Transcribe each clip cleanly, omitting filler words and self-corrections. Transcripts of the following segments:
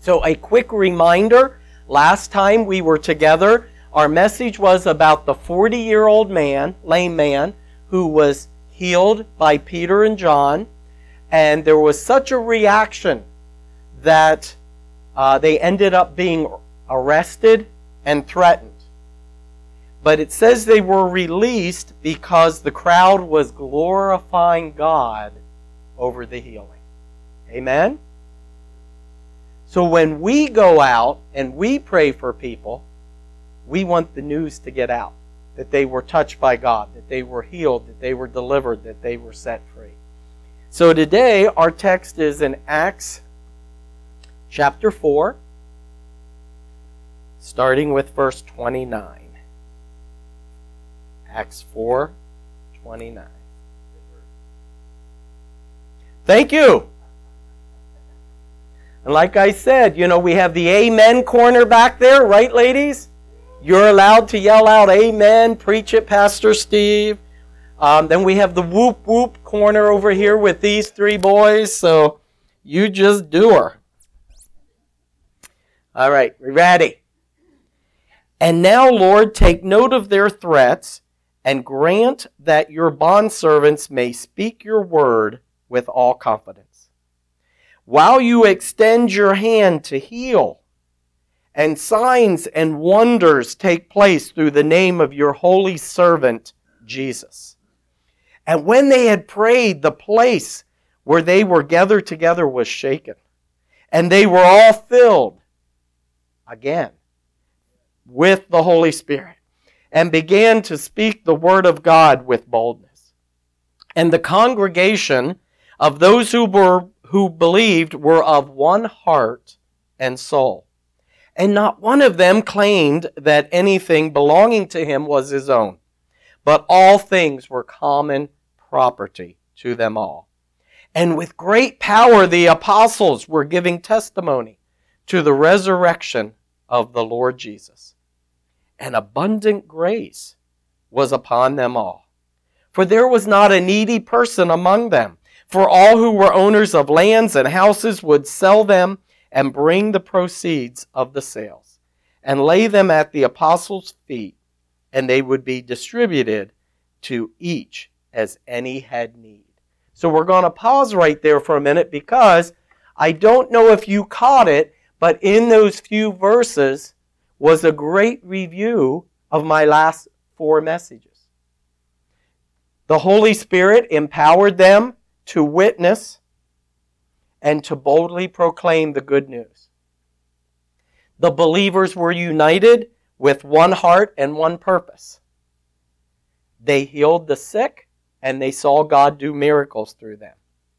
So a quick reminder, last time we were together, our message was about the 40-year-old man, lame man, who was healed by Peter and John. And there was such a reaction that they ended up being arrested and threatened. But it says they were released because the crowd was glorifying God over the healing. Amen? So when we go out and we pray for people, we want the news to get out. That they were touched by God, that they were healed, that they were delivered, that they were set free. So today our text is in Acts chapter 4, starting with verse 29. Acts 4:29. Thank you. And like I said, we have the amen corner back there, right, ladies? You're allowed to yell out amen, preach it, Pastor Steve. Then we have the whoop whoop corner over here with these three boys, so you just do her. All right, we ready? And now, Lord, take note of their threats and grant that your bondservants may speak your word with all confidence. While you extend your hand to heal, and signs and wonders take place through the name of your holy servant, Jesus. And when they had prayed, the place where they were gathered together was shaken, and they were all filled, again, with the Holy Spirit, and began to speak the word of God with boldness. And the congregation of those who believed were of one heart and soul. And not one of them claimed that anything belonging to him was his own, but all things were common property to them all. And with great power the apostles were giving testimony to the resurrection of the Lord Jesus. And abundant grace was upon them all. For there was not a needy person among them, for all who were owners of lands and houses would sell them and bring the proceeds of the sales, and lay them at the apostles' feet, and they would be distributed to each as any had need. So we're going to pause right there for a minute, because I don't know if you caught it, but in those few verses was a great review of my last 4 messages. The Holy Spirit empowered them to witness and to boldly proclaim the good news. The believers were united with one heart and one purpose. They healed the sick, and they saw God do miracles through them.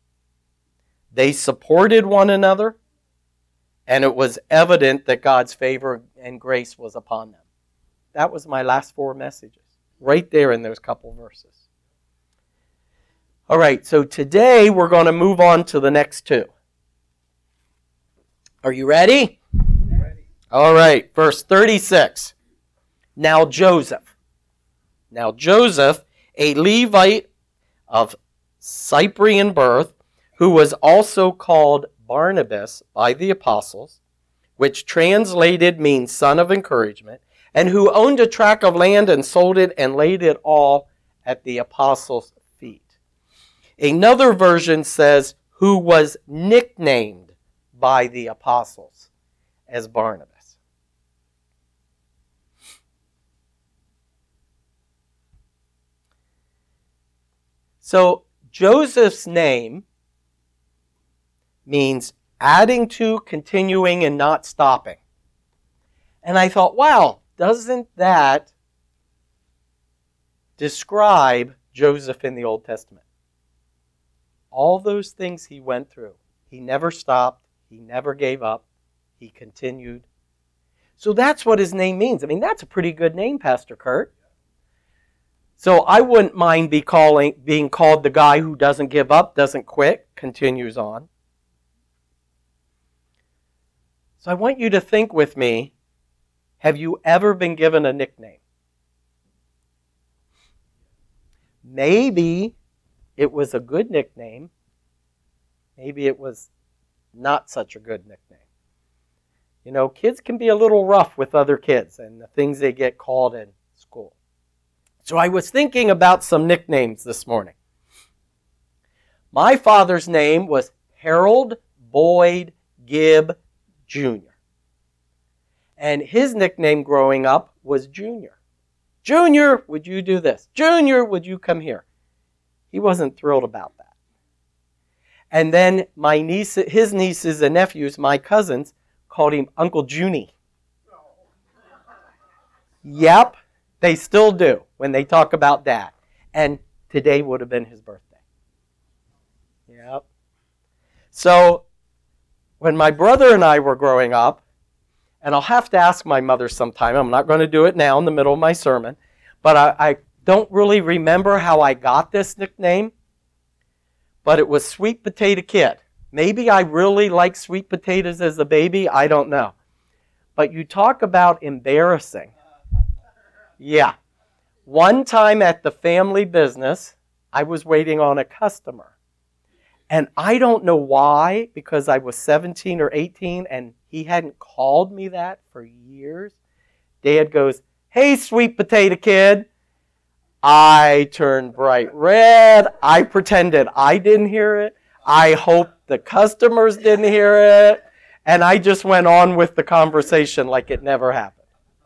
They supported one another, and it was evident that God's favor and grace was upon them. That was my last 4 messages, right there in those couple verses. All right, so today we're going to move on to the next 2. Are you ready? Ready. All right, verse 36. Now Joseph, a Levite of Cyprian birth, who was also called Barnabas by the apostles, which translated means son of encouragement, and who owned a tract of land and sold it and laid it all at the apostles' feet. Another version says, who was nicknamed by the apostles as Barnabas. So Joseph's name means adding to, continuing, and not stopping. And I thought, wow, doesn't that describe Joseph in the Old Testament? All those things he went through. He never stopped. He never gave up. He continued. So that's what his name means. I mean, that's a pretty good name, Pastor Kurt. So I wouldn't mind being called the guy who doesn't give up, doesn't quit, continues on. So I want you to think with me, have you ever been given a nickname? Maybe it was a good nickname. Maybe it was not such a good nickname. You know, kids can be a little rough with other kids and the things they get called in school. So I was thinking about some nicknames this morning. My father's name was Harold Boyd Gibb Jr. And his nickname growing up was Junior. Junior, would you do this? Junior, would you come here? He wasn't thrilled about that. And then his nieces and nephews, my cousins, called him Uncle Junie. Yep, they still do when they talk about Dad. And today would have been his birthday. Yep. So when my brother and I were growing up, and I'll have to ask my mother sometime, I'm not going to do it now in the middle of my sermon, but I don't really remember how I got this nickname, but it was Sweet Potato Kid. Maybe I really liked sweet potatoes as a baby, I don't know. But you talk about embarrassing. Yeah. One time at the family business, I was waiting on a customer. And I don't know why, because I was 17 or 18 and he hadn't called me that for years. Dad goes, "Hey, Sweet Potato Kid." I turned bright red. I pretended I didn't hear it. I hoped the customers didn't hear it. And I just went on with the conversation like it never happened.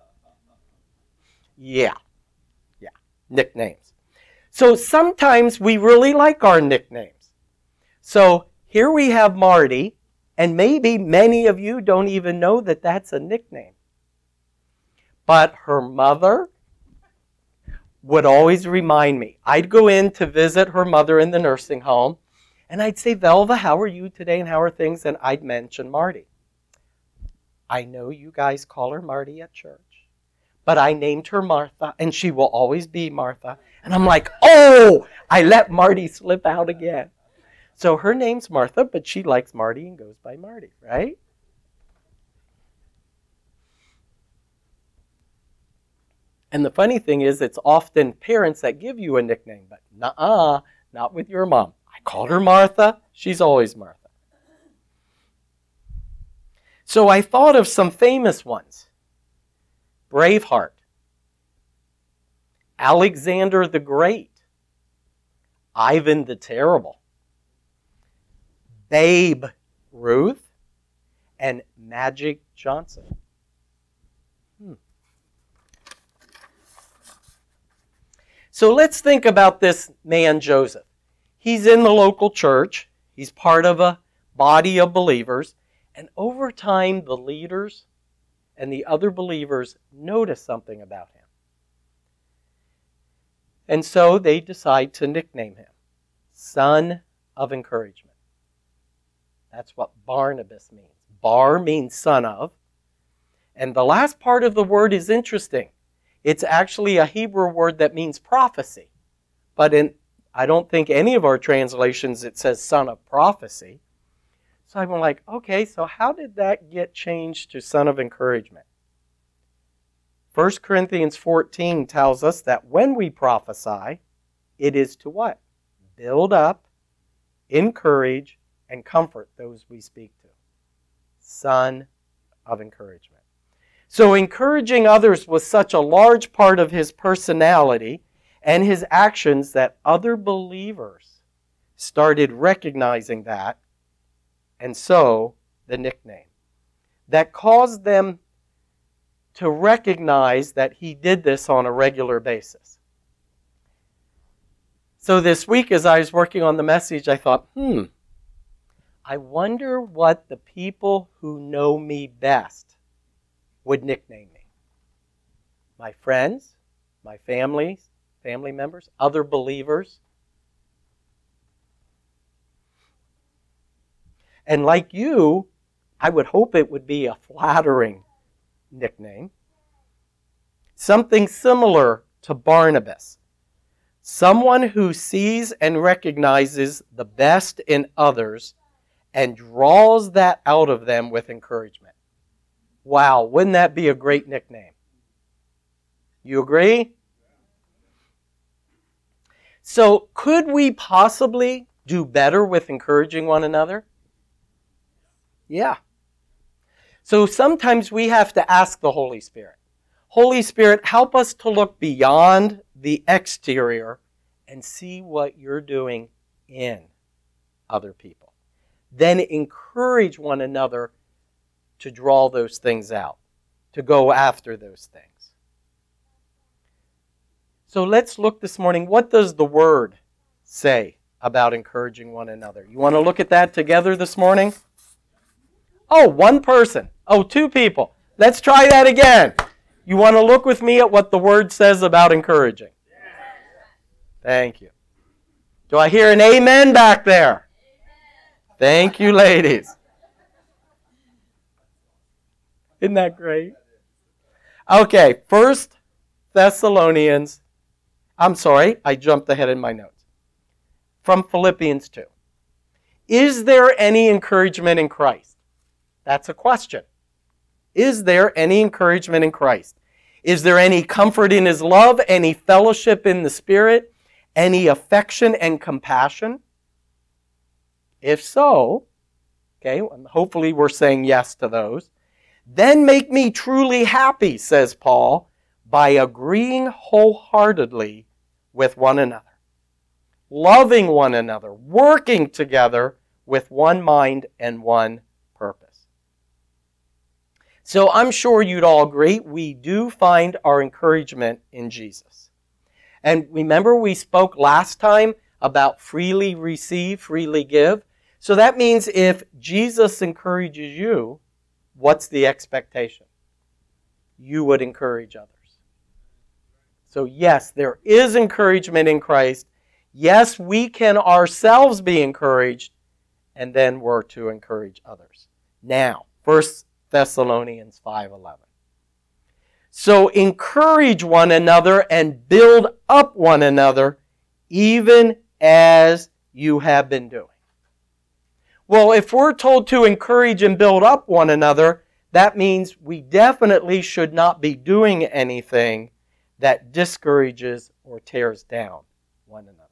Yeah. Nicknames. So sometimes we really like our nicknames. So here we have Marty, and maybe many of you don't even know that that's a nickname. But her mother would always remind me. I'd go in to visit her mother in the nursing home, and I'd say, "Velva, how are you today and how are things?" And I'd mention Marty. "I know you guys call her Marty at church, but I named her Martha, and she will always be Martha." And I'm like, oh, I let Marty slip out again. So her name's Martha, but she likes Marty and goes by Marty, right? And the funny thing is, it's often parents that give you a nickname, but not with your mom. I called her Martha. She's always Martha. So I thought of some famous ones. Braveheart. Alexander the Great. Ivan the Terrible. Babe Ruth. And Magic Johnson. So let's think about this man, Joseph. He's in the local church. He's part of a body of believers. And over time, the leaders and the other believers notice something about him. And so they decide to nickname him Son of Encouragement. That's what Barnabas means. Bar means son of. And the last part of the word is interesting. It's actually a Hebrew word that means prophecy. But I don't think any of our translations it says son of prophecy. So I'm like, okay, so how did that get changed to son of encouragement? 1 Corinthians 14 tells us that when we prophesy, it is to what? Build up, encourage, and comfort those we speak to. Son of encouragement. So encouraging others was such a large part of his personality and his actions that other believers started recognizing that, and so the nickname. That caused them to recognize that he did this on a regular basis. So this week as I was working on the message, I thought, I wonder what the people who know me best would nickname me. My friends, my family members, other believers. And like you, I would hope it would be a flattering nickname. Something similar to Barnabas. Someone who sees and recognizes the best in others and draws that out of them with encouragement. Wow, wouldn't that be a great nickname? You agree? So, could we possibly do better with encouraging one another? Yeah. So sometimes we have to ask the Holy Spirit, Holy Spirit, help us to look beyond the exterior and see what you're doing in other people. Then encourage one another to draw those things out, to go after those things. So let's look this morning. What does the Word say about encouraging one another? You want to look at that together this morning? Oh, one person. Oh, two people. Let's try that again. You want to look with me at what the Word says about encouraging? Thank you. Do I hear an amen back there? Thank you, ladies. Isn't that great? Okay, 1 Thessalonians. I'm sorry, I jumped ahead in my notes. From Philippians 2. Is there any encouragement in Christ? That's a question. Is there any encouragement in Christ? Is there any comfort in His love, any fellowship in the Spirit, any affection and compassion? If so, okay, hopefully we're saying yes to those. Then make me truly happy, says Paul, by agreeing wholeheartedly with one another, loving one another, working together with one mind and one purpose. So I'm sure you'd all agree, we do find our encouragement in Jesus. And remember we spoke last time about freely receive, freely give. So that means if Jesus encourages you, what's the expectation? You would encourage others. So yes, there is encouragement in Christ. Yes, we can ourselves be encouraged, and then we're to encourage others. Now, 1 Thessalonians 5:11. So encourage one another and build up one another, even as you have been doing. Well, if we're told to encourage and build up one another, that means we definitely should not be doing anything that discourages or tears down one another.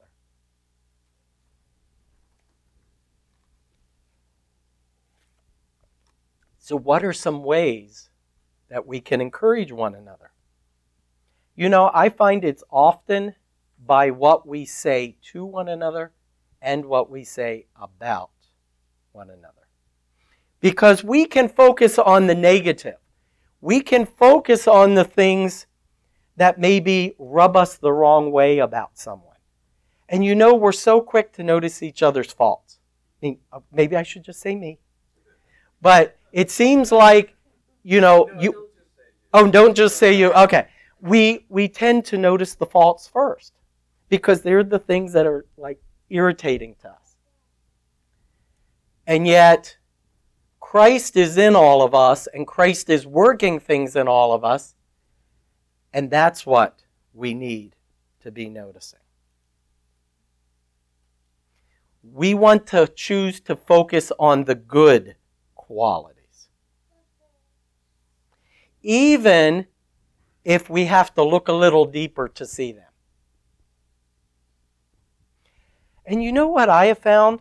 So what are some ways that we can encourage one another? You know, I find it's often by what we say to one another and what we say about one another. Because we can focus on the negative. We can focus on the things that maybe rub us the wrong way about someone. And you know, we're so quick to notice each other's faults. I mean, maybe I should just say me. But it seems like, you know, you... Oh, don't just say you. Okay. We tend to notice the faults first because they're the things that are like irritating to us. And yet, Christ is in all of us and Christ is working things in all of us. And that's what we need to be noticing. We want to choose to focus on the good qualities. Even if we have to look a little deeper to see them. And you know what I have found?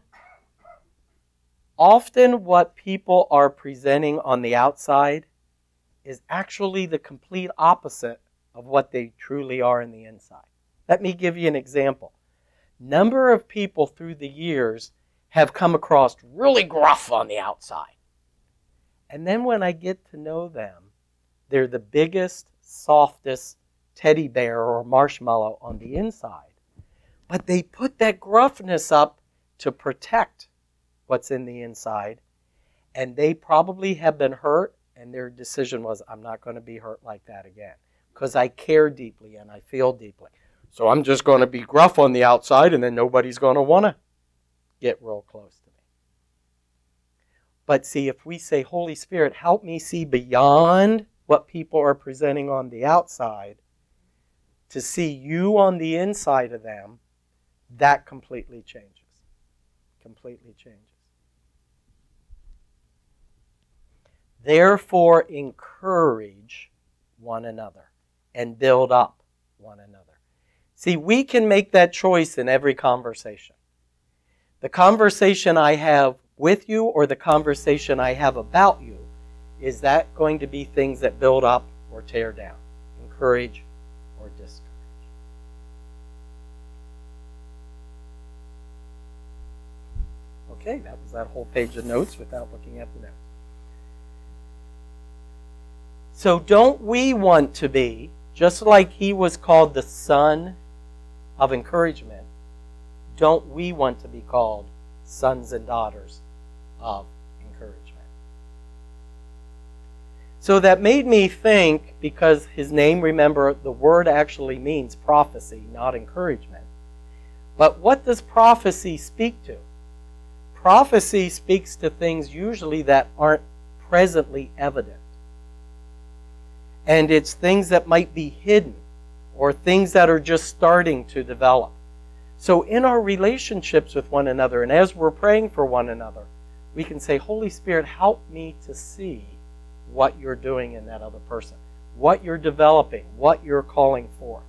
Often what people are presenting on the outside is actually the complete opposite of what they truly are in the inside. Let me give you an example. Number of people through the years have come across really gruff on the outside. And then when I get to know them, they're the biggest, softest teddy bear or marshmallow on the inside. But they put that gruffness up to protect what's in the inside. And they probably have been hurt, and their decision was, I'm not going to be hurt like that again. Because I care deeply and I feel deeply. So I'm just going to be gruff on the outside, and then nobody's going to want to get real close to me. But see, if we say, Holy Spirit, help me see beyond what people are presenting on the outside, to see you on the inside of them, that completely changes. Completely changes. Therefore, encourage one another and build up one another. See, we can make that choice in every conversation. The conversation I have with you or the conversation I have about you is that going to be things that build up or tear down, encourage or discourage? Okay, that was that whole page of notes without looking at the notes. So don't we want to be, just like he was called the son of encouragement, don't we want to be called sons and daughters of encouragement? So that made me think, because his name, remember, the word actually means prophecy, not encouragement. But what does prophecy speak to? Prophecy speaks to things usually that aren't presently evident. And it's things that might be hidden or things that are just starting to develop. So in our relationships with one another, and as we're praying for one another, we can say, Holy Spirit, help me to see what you're doing in that other person, what you're developing, what you're calling for.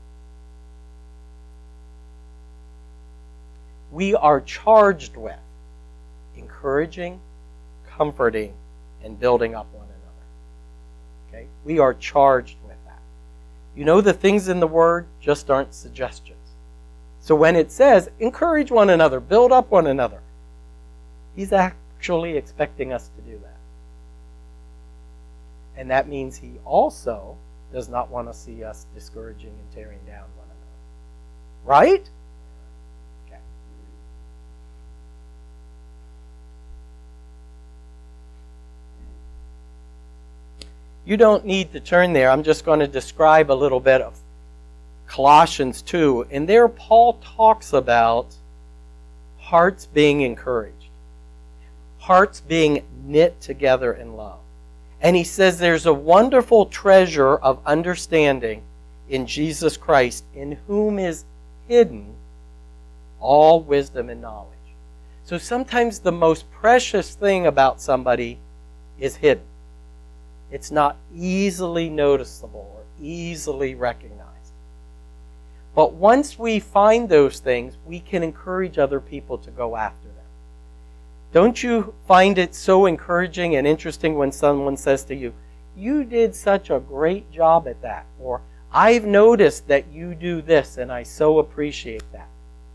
We are charged with encouraging, comforting, and building up one another. Okay? We are charged with that. You know, the things in the Word just aren't suggestions. So when it says, encourage one another, build up one another, he's actually expecting us to do that. And that means he also does not want to see us discouraging and tearing down one another. Right? Okay. You don't need to turn there. I'm just going to describe a little bit of Colossians 2. And there Paul talks about hearts being encouraged, hearts being knit together in love. And he says there's a wonderful treasure of understanding in Jesus Christ, in whom is hidden all wisdom and knowledge. So sometimes the most precious thing about somebody is hidden. It's not easily noticeable or easily recognized. But once we find those things, we can encourage other people to go after them. Don't you find it so encouraging and interesting when someone says to you, you did such a great job at that, or I've noticed that you do this and I so appreciate that.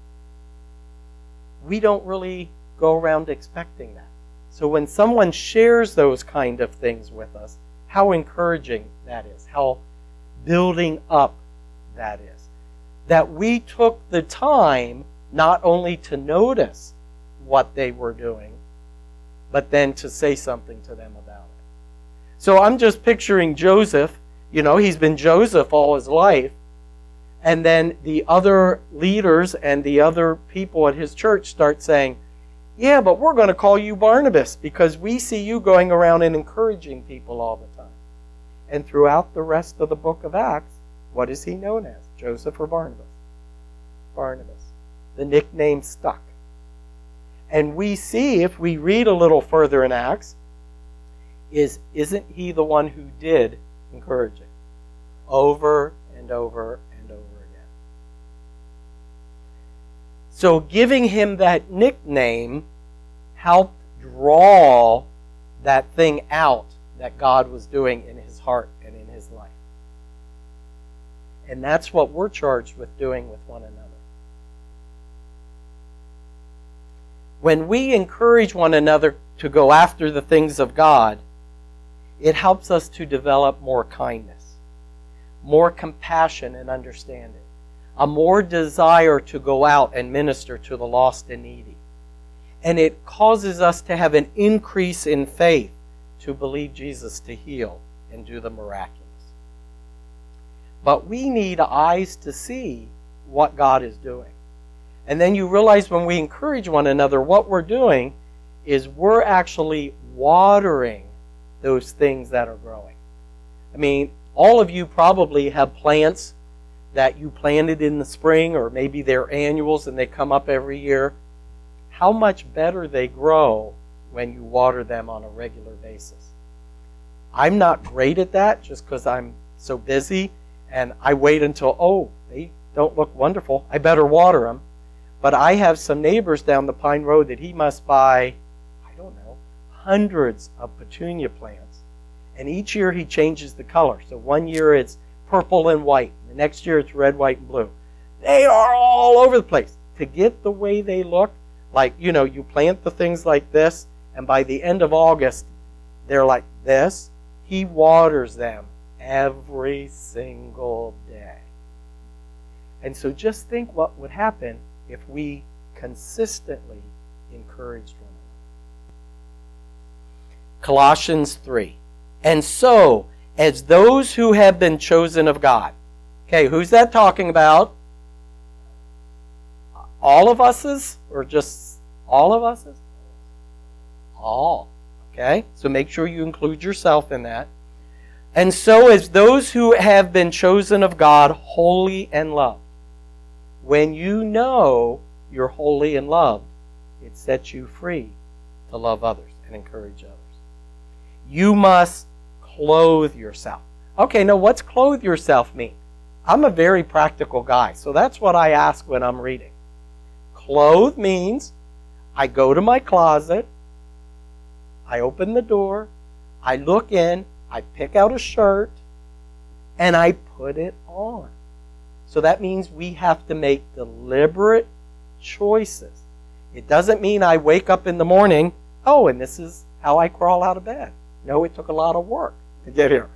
We don't really go around expecting that. So when someone shares those kind of things with us, how encouraging that is, how building up that is. That we took the time not only to notice what they were doing, but then to say something to them about it. So I'm just picturing Joseph. You know, he's been Joseph all his life. And then the other leaders and the other people at his church start saying, yeah, but we're going to call you Barnabas because we see you going around and encouraging people all the time. And throughout the rest of the book of Acts, what is he known as? Joseph or Barnabas? Barnabas. The nickname stuck. And we see, if we read a little further in Acts, isn't he the one who did encouraging? Over and over and over again. So giving him that nickname helped draw that thing out that God was doing in his heart and in his life. And that's what we're charged with doing with one another. When we encourage one another to go after the things of God, it helps us to develop more kindness, more compassion and understanding, a more desire to go out and minister to the lost and needy. And it causes us to have an increase in faith to believe Jesus to heal and do the miraculous. But we need eyes to see what God is doing. And then you realize when we encourage one another, what we're doing is we're actually watering those things that are growing. I mean, all of you probably have plants that you planted in the spring, or maybe they're annuals and they come up every year. How much better they grow when you water them on a regular basis. I'm not great at that just because I'm so busy, and I wait until, they don't look wonderful, I better water them. But I have some neighbors down the Pine Road that he must buy, hundreds of petunia plants. And each year he changes the color. So one year it's purple and white. The next year it's red, white, and blue. They are all over the place. To get the way they look, like, you plant the things like this, and by the end of August, they're like this. He waters them every single day. And so just think what would happen if we consistently encouraged one another. Colossians 3. And so, as those who have been chosen of God. Okay, who's that talking about? All of us's? Or just all of us's? All. Okay, so make sure you include yourself in that. And so, as those who have been chosen of God, holy and loved. When you know you're holy and loved, it sets you free to love others and encourage others. You must clothe yourself. Okay, now what's clothe yourself mean? I'm a very practical guy, so that's what I ask when I'm reading. Clothe means I go to my closet, I open the door, I look in, I pick out a shirt, and I put it on. So that means we have to make deliberate choices. It doesn't mean I wake up in the morning, and this is how I crawl out of bed. No, it took a lot of work to get here.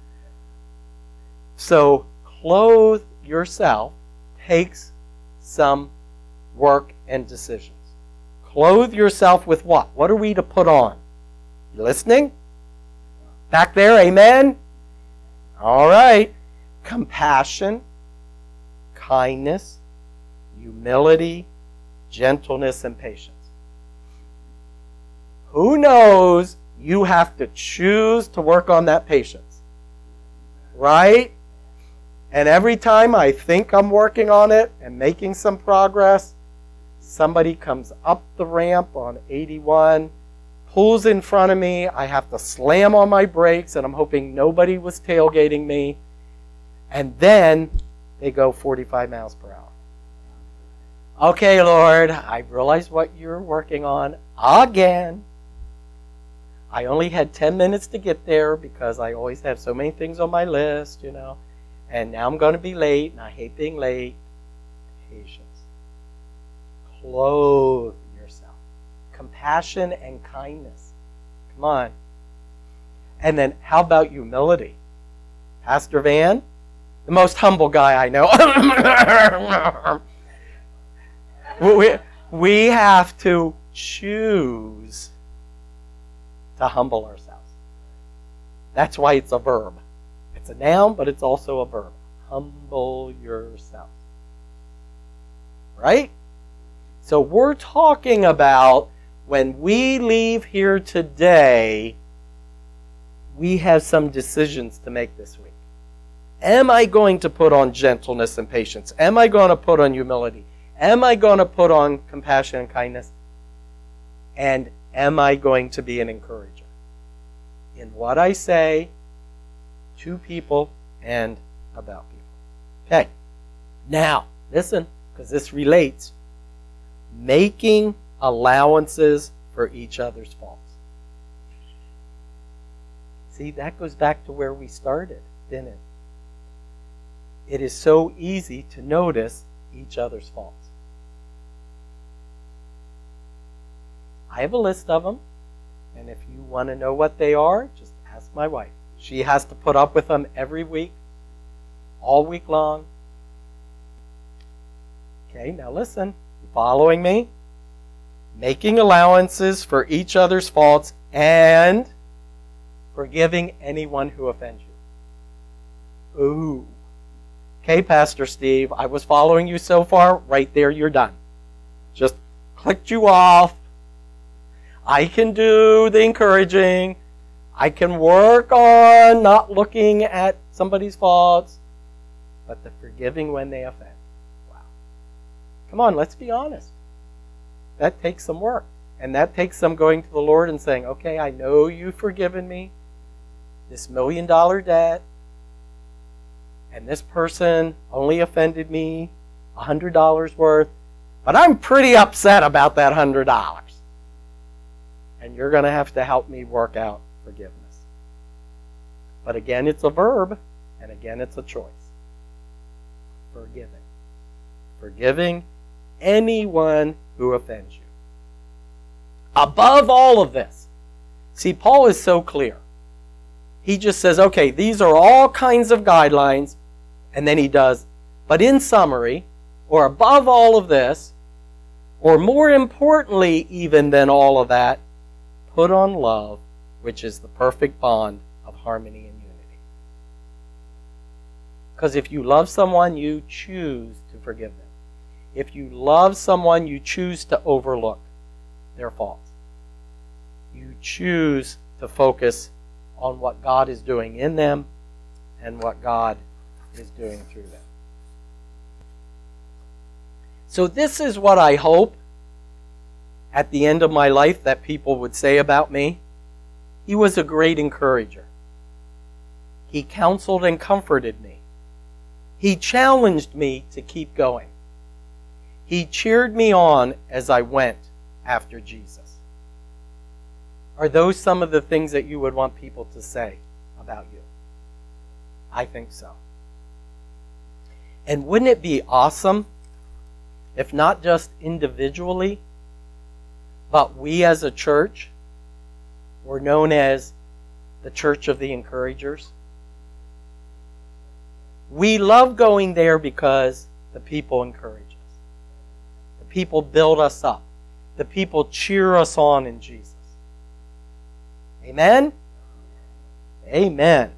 So, clothe yourself takes some work and decisions. Clothe yourself with what? What are we to put on? You listening? Back there, amen? All right. Compassion, kindness, humility, gentleness, and patience. Who knows you have to choose to work on that patience? Right? And every time I think I'm working on it and making some progress, somebody comes up the ramp on 81, pulls in front of me, I have to slam on my brakes, and I'm hoping nobody was tailgating me, and then they go 45 miles per hour. Okay, Lord, I realize what you're working on again. I only had 10 minutes to get there because I always have so many things on my list, and now I'm going to be late, and I hate being late. Patience. Clothe yourself. Compassion and kindness. Come on. And then how about humility? Pastor Van, the most humble guy I know. We have to choose to humble ourselves. That's why it's a verb. It's a noun, but it's also a verb. Humble yourself. Right? So we're talking about when we leave here today, we have some decisions to make this week. Am I going to put on gentleness and patience? Am I going to put on humility? Am I going to put on compassion and kindness? And am I going to be an encourager in what I say to people and about people? Okay. Now, listen, because this relates. Making allowances for each other's faults. See, that goes back to where we started, didn't it? It is so easy to notice each other's faults. I have a list of them, and if you want to know what they are, just ask my wife. She has to put up with them every week, all week long. Okay, now listen. You following me? Making allowances for each other's faults and forgiving anyone who offends you. Ooh. Okay, Pastor Steve, I was following you so far. Right there, you're done. Just clicked you off. I can do the encouraging. I can work on not looking at somebody's faults, but the forgiving when they offend. Wow. Come on, let's be honest. That takes some work. And that takes some going to the Lord and saying, okay, I know you've forgiven me this $1 million debt, and this person only offended me $100 worth, but I'm pretty upset about that $100. And you're going to have to help me work out forgiveness. But again, it's a verb, and again, it's a choice. Forgiving. Forgiving anyone who offends you. Above all of this, see, Paul is so clear. He just says, okay, these are all kinds of guidelines, and then he does, but in summary, or above all of this, or more importantly even than all of that, put on love, which is the perfect bond of harmony and unity. Because if you love someone, you choose to forgive them. If you love someone, you choose to overlook their faults. You choose to focus on what God is doing in them and what God is doing through them. So this is what I hope at the end of my life that people would say about me. He was a great encourager. He counseled and comforted me. He challenged me to keep going. He cheered me on as I went after Jesus. Are those some of the things that you would want people to say about you? I think so. And wouldn't it be awesome if not just individually, but we as a church were known as the Church of the Encouragers? We love going there because the people encourage us. The people build us up. The people cheer us on in Jesus. Amen? Amen.